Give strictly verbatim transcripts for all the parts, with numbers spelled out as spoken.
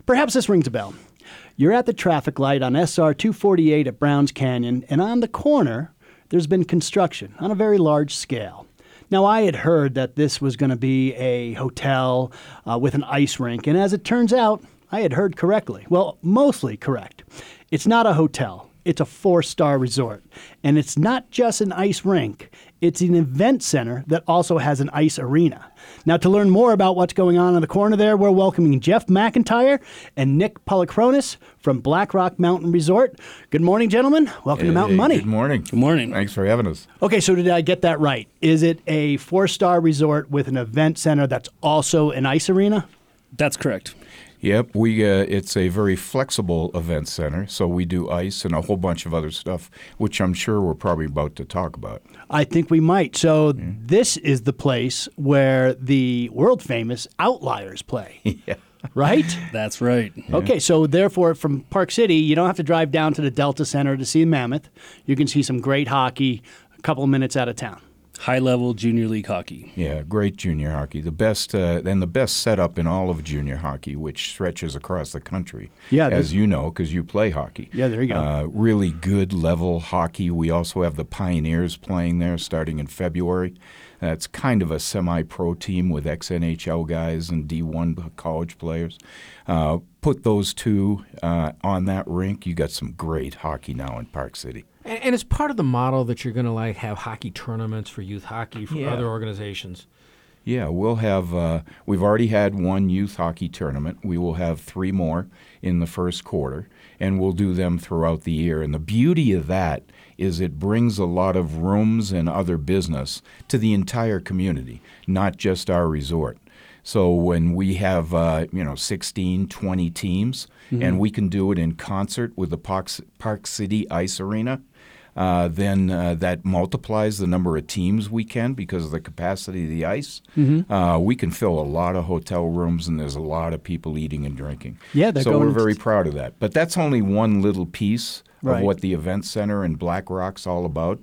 Perhaps this rings a bell. You're at the traffic light on S R two forty-eight at Browns Canyon, and on the corner, there's been construction on a very large scale. Now, I had heard that this was going to be a hotel uh, with an ice rink, and as it turns out, I had heard correctly. Well, mostly correct. It's not a hotel. It's a four-star resort. And it's not just an ice rink. It's an event center that also has an ice arena. Now, to learn more about what's going on in the corner there, we're welcoming Jeff McIntyre and Nick Polychronis from Black Rock Mountain Resort. Good morning, gentlemen. Welcome hey, to Mountain Money. Good morning. Good morning. Thanks for having us. Okay, so did I get that right? Is it a four-star resort with an event center that's also an ice arena? That's correct. Yep, we uh, it's a very flexible event center, so we do ice and a whole bunch of other stuff, which I'm sure we're probably about to talk about. I think we might. So yeah. This is the place where the world-famous Outliers play, yeah. right? That's right. Yeah. Okay, so therefore from Park City, you don't have to drive down to the Delta Center to see Mammoth. You can see some great hockey a couple of minutes out of town. High-level junior league hockey. Yeah, great junior hockey. The best uh, and the best setup in all of junior hockey, which stretches across the country. Yeah, as you know, because you play hockey. Yeah, there you go. Uh, really good level hockey. We also have the Pioneers playing there starting in February. That's kind of a semi-pro team with ex-N H L guys and D one college players. Uh, put those two uh, on that rink, you got some great hockey now in Park City. And, and it's part of the model that you're going to like have hockey tournaments for youth hockey for yeah. other organizations. Yeah, we'll have. Uh, we've already had one youth hockey tournament. We will have three more in the first quarter, and we'll do them throughout the year. And the beauty of that is it brings a lot of rooms and other business to the entire community, not just our resort. So when we have, uh, you know, sixteen, twenty teams, mm-hmm. and we can do it in concert with the Park, Park City Ice Arena, uh, then uh, that multiplies the number of teams we can because of the capacity of the ice. Mm-hmm. Uh, we can fill a lot of hotel rooms, and there's a lot of people eating and drinking. Yeah, they're so going we're very to... proud of that. But that's only one little piece right. of what the event center in Black Rock's all about.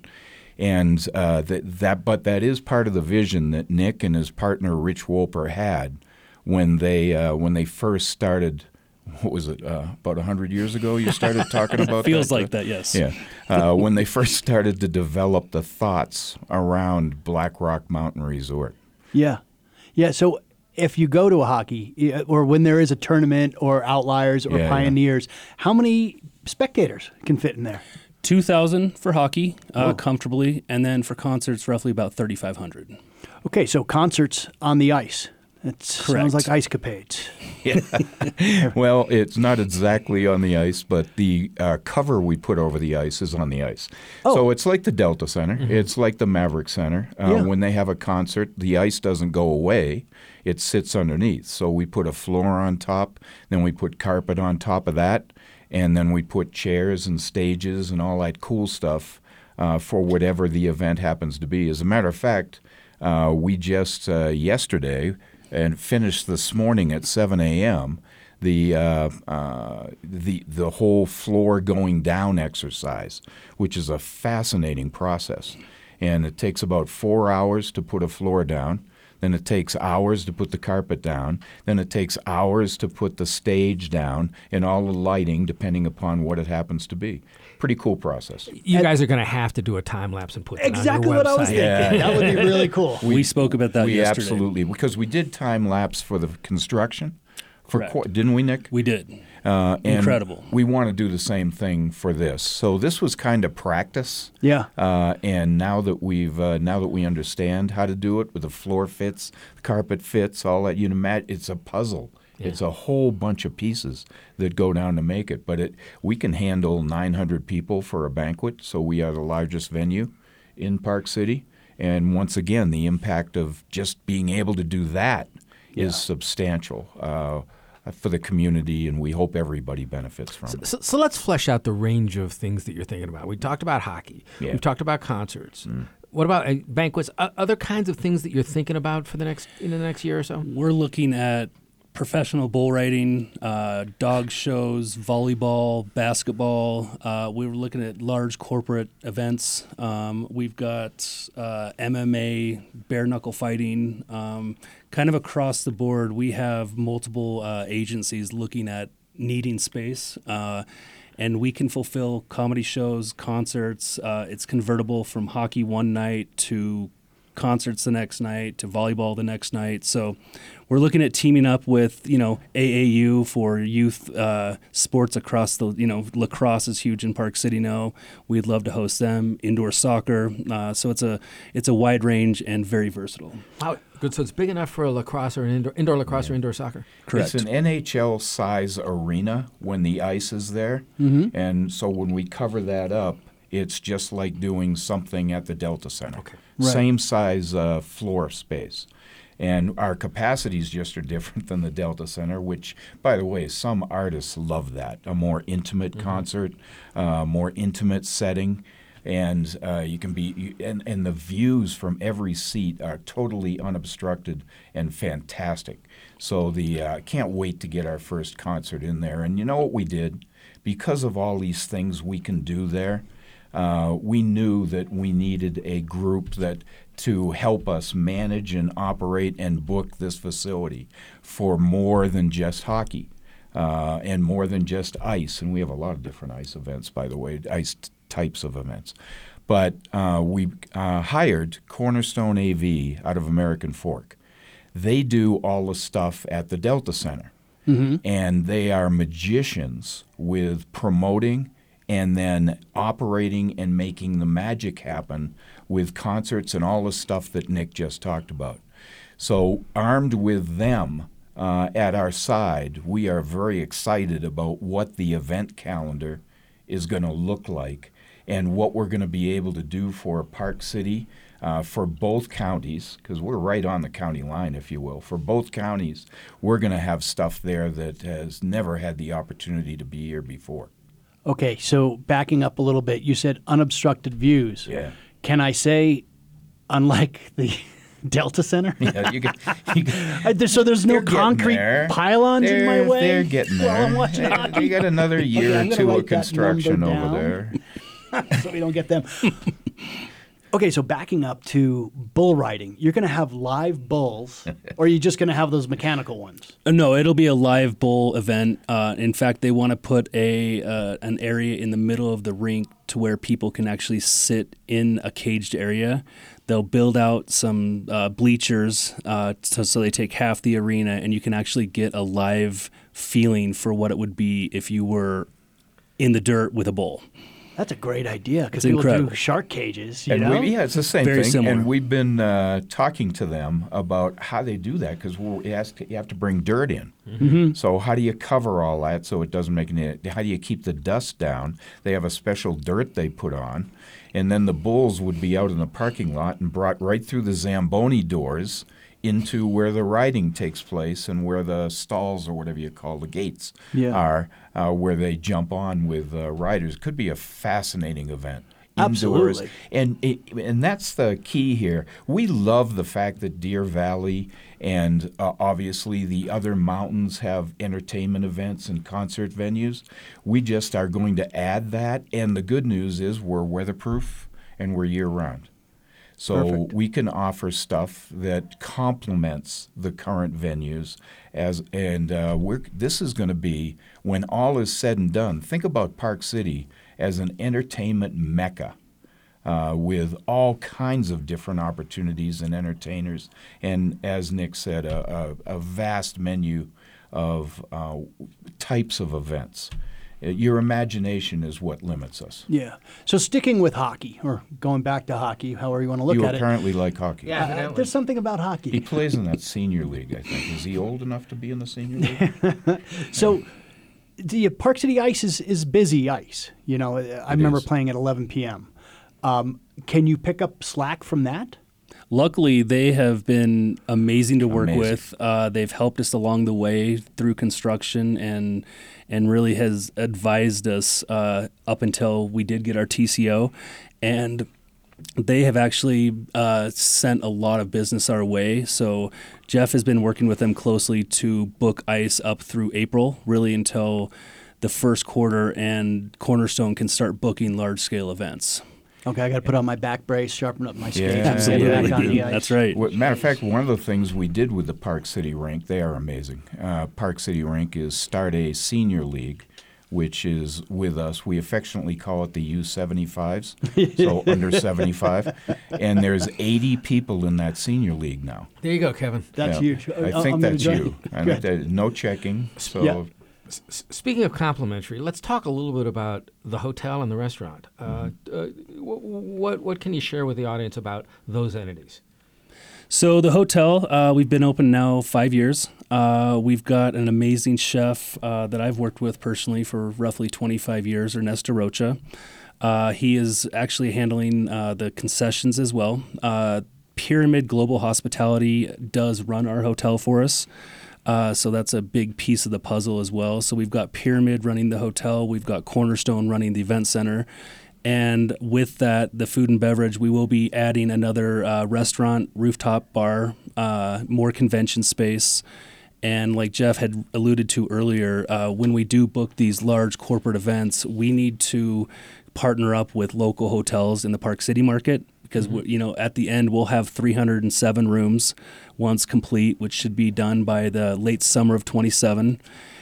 And uh, that, that, but that is part of the vision that Nick and his partner Rich Wolper had when they uh, when they first started. What was it? Uh, about a hundred years ago, you started talking about. Feels that? like that, yes. Yeah, uh, when they first started to develop the thoughts around Black Rock Mountain Resort. Yeah, yeah. So if you go to a hockey or when there is a tournament or Outliers or yeah, Pioneers, yeah. how many spectators can fit in there? two thousand for hockey, uh, comfortably, and then for concerts, roughly about thirty-five hundred. Okay, so concerts on the ice. That sounds like ice capades. Yeah. Well, it's not exactly on the ice, but the uh, cover we put over the ice is on the ice. Oh. So it's like the Delta Center. Mm-hmm. It's like the Maverick Center. Uh, yeah. When they have a concert, the ice doesn't go away. It sits underneath. So we put a floor on top, then we put carpet on top of that, and then we put chairs and stages and all that cool stuff uh, for whatever the event happens to be. As a matter of fact, uh, we just uh, yesterday and finished this morning at seven a.m. the uh, uh, the the whole floor going down exercise, which is a fascinating process, and it takes about four hours to put a floor down. Then it takes hours to put the carpet down. Then it takes hours to put the stage down and all the lighting, depending upon what it happens to be. Pretty cool process. You and guys are going to have to do a time lapse and put that exactly on your what website. I was thinking. Yeah. That would be really cool. We, we spoke about that we yesterday. Absolutely, because we did time lapse for the construction. For Correct. qu- didn't we, Nick? We did. Uh, and Incredible. We want to do the same thing for this. So this was kind of practice. Yeah. Uh, and now that we've uh, now that we understand how to do it, with the floor fits, the carpet fits, all that, you know, Matt, it's a puzzle. Yeah. It's a whole bunch of pieces that go down to make it. But it we can handle nine hundred people for a banquet, so we are the largest venue in Park City. And once again, the impact of just being able to do that yeah. is substantial. Uh, for the community, and we hope everybody benefits from so, it. So, so let's flesh out the range of things that you're thinking about. We talked about hockey. Yeah. We've talked about concerts. Mm. What about uh, banquets? Uh, other kinds of things that you're thinking about for the next in the next year or so? We're looking at professional bull riding, uh, dog shows, volleyball, basketball. Uh, we were looking at large corporate events. Um, we've got uh, M M A, bare knuckle fighting, um, kind of across the board. We have multiple uh, agencies looking at needing space. Uh, and we can fulfill comedy shows, concerts. Uh, it's convertible from hockey one night to concerts the next night to volleyball the next night. So we're looking at teaming up with, you know, A A U for youth uh, sports across the, you know, lacrosse is huge in Park City now. We'd love to host them. Indoor soccer. Uh, so it's a it's a wide range and very versatile. Wow, good. So it's big enough for a lacrosse or an indoor, indoor lacrosse Yeah. or indoor soccer. Correct. It's an N H L size arena when the ice is there, Mm-hmm. and so when we cover that up, it's just like doing something at the Delta Center. Okay. Right. Same size uh, floor space. And our capacities just are different than the Delta Center, which, by the way, some artists love that. A more intimate concert, uh, more intimate setting. And uh, you can be, you, and, and the views from every seat are totally unobstructed and fantastic. So the uh, can't wait to get our first concert in there. And you know what we did? Because of all these things we can do there, uh, we knew that we needed a group that to help us manage and operate and book this facility for more than just hockey uh, and more than just ice. And we have a lot of different ice events, by the way, ice t- types of events. But uh, we uh, hired Cornerstone A V out of American Fork. They do all the stuff at the Delta Center. Mm-hmm. And they are magicians with promoting and then operating and making the magic happen with concerts and all the stuff that Nick just talked about. So armed with them uh, at our side, we are very excited about what the event calendar is going to look like and what we're going to be able to do for Park City, uh, for both counties, because we're right on the county line, if you will. For both counties, we're going to have stuff there that has never had the opportunity to be here before. Okay, so backing up a little bit, you said unobstructed views. Yeah. Can I say, unlike the Delta Center? Yeah, you can, you can, Uh, there- so there's no They're getting concrete there. pylons in my they're, way? they're getting while there. I'm watching They- hockey? You got another year Okay, I'm or gonna two write of that construction number over down. there. So we don't get them. Okay, so backing up to bull riding, you're going to have live bulls, or are you just going to have those mechanical ones? Uh, No, it'll be a live bull event. Uh, in fact, they want to put a uh, an area in the middle of the rink to where people can actually sit in a caged area. They'll build out some uh, bleachers uh, so, so they take half the arena, and you can actually get a live feeling for what it would be if you were in the dirt with a bull. That's a great idea because It's people incredible. do shark cages, you And know? we, yeah, it's the same Very thing. similar. And we've been uh, talking to them about how they do that because you have to bring dirt in. Mm-hmm. So how do you cover all that so it doesn't make any? How do you keep the dust down? They have a special dirt they put on, and then the bulls would be out in the parking lot and brought right through the Zamboni doors into where the riding takes place and where the stalls or whatever you call the gates Yeah. are, uh, where they jump on with uh, riders. Could be a fascinating event. Absolutely. Indoors. And it, and that's the key here. We love the fact that Deer Valley and uh, obviously the other mountains have entertainment events and concert venues. We just are going to add that. And the good news is we're weatherproof and we're year-round. So Perfect. we can offer stuff that complements the current venues, as and uh, we're, this is going to be, when all is said and done, think about Park City as an entertainment mecca uh, with all kinds of different opportunities and entertainers, and as Nick said, a, a, a vast menu of uh, types of events. Uh, Your imagination is what limits us. Yeah. So sticking with hockey, or going back to hockey, however you want to look You at it. apparently like hockey. Yeah. Uh, evidently. there's something about He hockey. plays in that senior league, I think. Is he old enough to be in the senior league? So the Park City ice is, is busy ice. You know, I remember is. playing at eleven p.m. Um, can you pick up slack from that? Luckily, they have been amazing to work Amazing. with. Uh, they've helped us along the way through construction and and really has advised us uh, up until we did get our T C O. And they have actually uh, sent a lot of business our way. So Jeff has been working with them closely to book ice up through April, really until the first quarter, and Cornerstone can start booking large-scale events. Okay, I got to put on my back brace, sharpen up my skates, Yeah. and get back on Absolutely. the ice. That's right. Well, matter of fact, one of the things we did with the Park City Rink, they are amazing. Uh, Park City Rink is start a senior league, which is with us. We affectionately call it the U seventy-fives, so under seventy-five. And there's eighty people in that senior league now. There you go, Kevin. That's Yeah. huge. I I'm think gonna that's join you. I Good. think that, no checking. So Yeah. S- Speaking of complimentary, let's talk a little bit about the hotel and the restaurant. Uh, Mm-hmm. uh, wh- what what can you share with the audience about those entities? So the hotel, uh, we've been open now five years. Uh, we've got an amazing chef uh, that I've worked with personally for roughly twenty-five years, Ernesto Rocha. Uh, he is actually handling uh, the concessions as well. Uh, Pyramid Global Hospitality does run our hotel for us. Uh, so that's a big piece of the puzzle as well. So we've got Pyramid running the hotel. We've got Cornerstone running the event center. And with that, the food and beverage, we will be adding another uh, restaurant, rooftop bar, uh, more convention space. And like Jeff had alluded to earlier, uh, when we do book these large corporate events, we need to partner up with local hotels in the Park City market, because mm-hmm. you know, at the end we'll have three hundred seven rooms once complete, which should be done by the late summer of twenty-seven.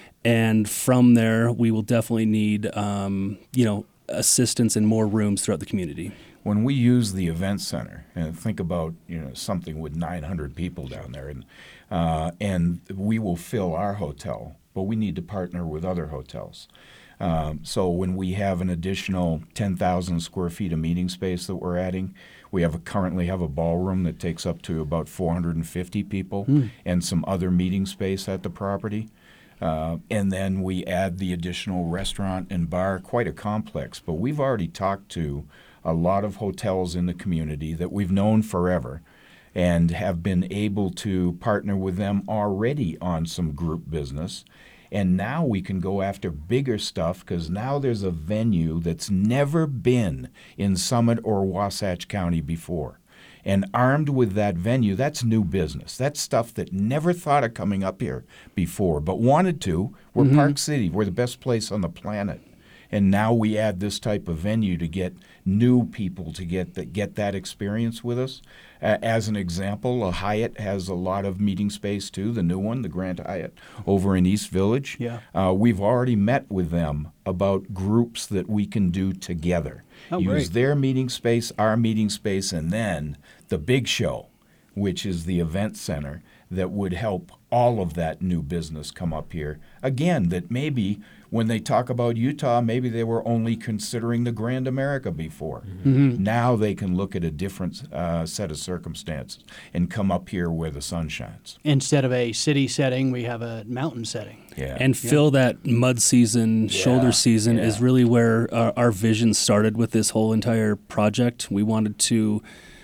And from there, we will definitely need um, you know, assistance in more rooms throughout the community. when we use the event center, and think about, you know, something with nine hundred people down there, and uh, and we will fill our hotel, but we need to partner with other hotels. Um, so when we have an additional ten thousand square feet of meeting space that we're adding, we have a, currently have a ballroom that takes up to about four hundred fifty people mm. and some other meeting space at the property. Uh, and then we add the additional restaurant and bar, quite a complex. But we've already talked to a lot of hotels in the community that we've known forever and have been able to partner with them already on some group business. And now we can go after bigger stuff because now there's a venue that's never been in Summit or Wasatch County before. And armed with that venue, that's new business. That's stuff that never thought of coming up here before, but wanted to. We're mm-hmm. Park City. We're the best place on the planet. And now we add this type of venue to get new people to get that get that experience with us. Uh, as an example, a Hyatt has a lot of meeting space too, the new one, the Grand Hyatt over in East Village. Yeah. Uh, we've already met with them about groups that we can do together. Oh, Use great. their meeting space, our meeting space, and then the big show, which is the event center, that would help all of that new business come up here. Again, that maybe when they talk about Utah, maybe they were only considering the Grand America before. Mm-hmm. Now they can look at a different uh, set of circumstances and come up here where the sun shines. Instead of a city setting, we have a mountain setting. Yeah. And fill yeah. that mud season, Yeah. shoulder season Yeah. is really where our, our vision started with this whole entire project. We wanted to,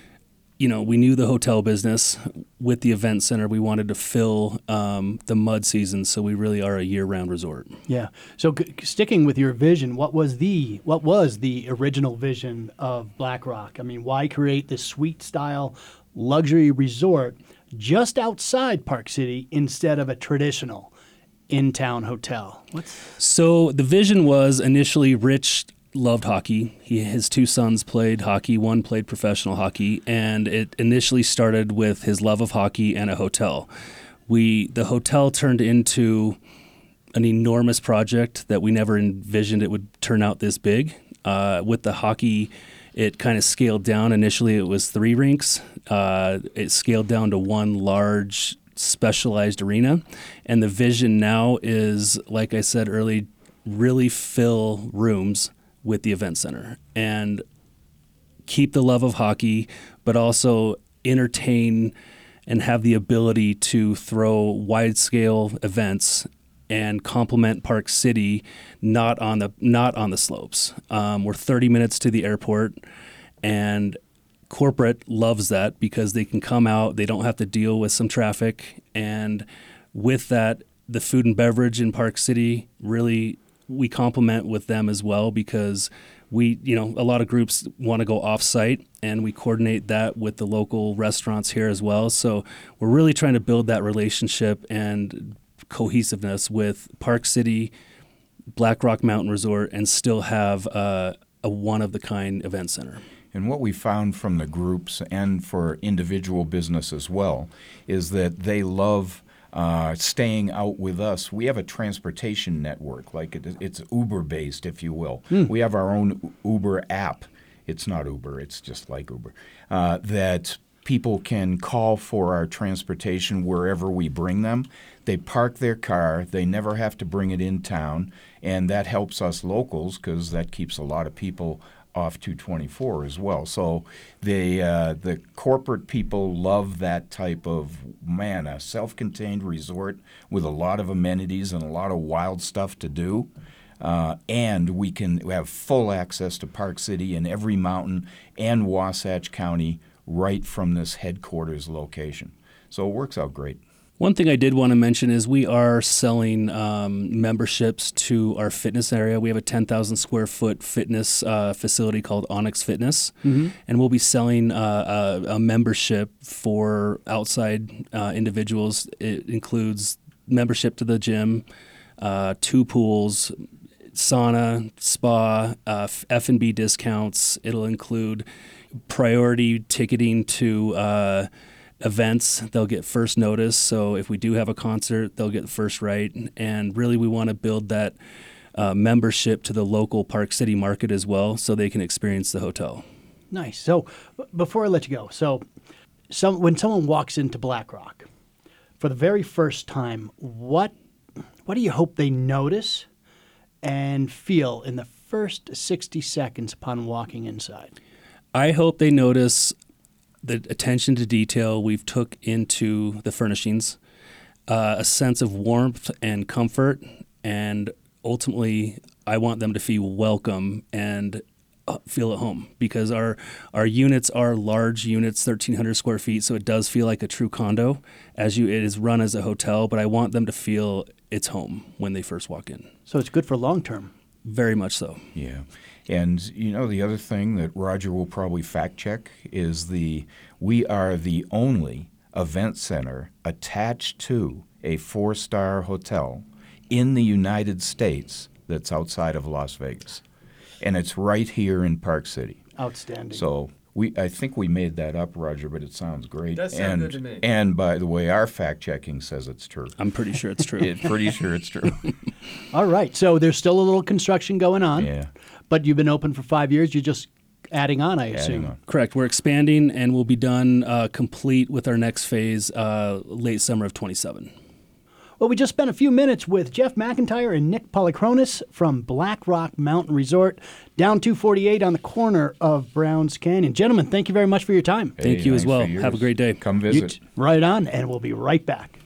you know, we knew the hotel business. With the event center, we wanted to fill um, the mud season, so we really are a year-round resort. Yeah. So c- sticking with your vision, what was the what was the original vision of Black Rock? I mean, why create this suite-style luxury resort just outside Park City instead of a traditional in-town hotel? What's So the vision was initially Rich loved hockey. He, his two sons played hockey. One played professional hockey, and it initially started with his love of hockey and a hotel. We the hotel turned into an enormous project that we never envisioned it would turn out this big. Uh, with the hockey, it kind of scaled down. Initially, it was three rinks. Uh, it scaled down to one large specialized arena, and the vision now is, like I said earlier, really fill rooms with the event center and keep the love of hockey, but also entertain and have the ability to throw wide-scale events and complement Park City, not on the not on the slopes. Um, we're thirty minutes to the airport, and corporate loves that because they can come out, they don't have to deal with some traffic, and with that, the food and beverage in Park City really we complement with them as well because we, you know, a lot of groups want to go off-site, and we coordinate that with the local restaurants here as well. So we're really trying to build that relationship and cohesiveness with Park City, Black Rock Mountain Resort, and still have uh, a one-of-the-kind event center. And what we found from the groups and for individual business as well is that they love uh, staying out with us. We have a transportation network, like it, it's Uber-based, if you will. Mm. We have our own Uber app. It's not Uber, it's just like Uber, uh, that people can call for our transportation wherever we bring them. They park their car. They never have to bring it in town, and that helps us locals because that keeps a lot of people off two twenty-four as well. So they, uh, the corporate people love that type of, man, a self-contained resort with a lot of amenities and a lot of wild stuff to do. Uh, and we can have full access to Park City and every mountain and Wasatch County right from this headquarters location. So it works out great. One thing I did want to mention is we are selling um, memberships to our fitness area. We have a ten thousand square foot fitness uh, facility called Onyx Fitness, mm-hmm. and we'll be selling uh, a, a membership for outside uh, individuals. It includes membership to the gym, uh, two pools, sauna, spa, uh, F and B discounts. It'll include priority ticketing to uh, events. They'll get first notice. So if we do have a concert, they'll get first right. And really, we want to build that uh, membership to the local Park City market as well, so they can experience the hotel. Nice. So b- before I let you go, so some when someone walks into Black Rock for the very first time, what what do you hope they notice and feel in the first sixty seconds upon walking inside? I hope they notice the attention to detail we've took into the furnishings, uh, a sense of warmth and comfort, and ultimately, I want them to feel welcome and uh, feel at home, because our our units are large units, thirteen hundred square feet, so it does feel like a true condo, as you it is run as a hotel, but I want them to feel it's home when they first walk in. So it's good for long term. Very much so. Yeah. And, you know, the other thing that Roger will probably fact check is the we are the only event center attached to a four-star hotel in the United States that's outside of Las Vegas. And it's right here in Park City. Outstanding. So we I think we made that up, Roger, but it sounds great. It does sound and, good to me. And by the way, our fact checking says it's true. I'm pretty sure it's true. It's pretty sure it's true. All right. So there's still a little construction going on. Yeah. But you've been open for five years. You're just adding on, I assume. Adding on. Correct. We're expanding, and we'll be done uh, complete with our next phase uh, late summer of twenty-seven. Well, we just spent a few minutes with Jeff McIntyre and Nick Polychronis from Black Rock Mountain Resort, down two forty-eight on the corner of Browns Canyon. Gentlemen, thank you very much for your time. Thank Hey, you as thanks well. for yours. Have a great day. Come You visit. t- right on, and we'll be right back.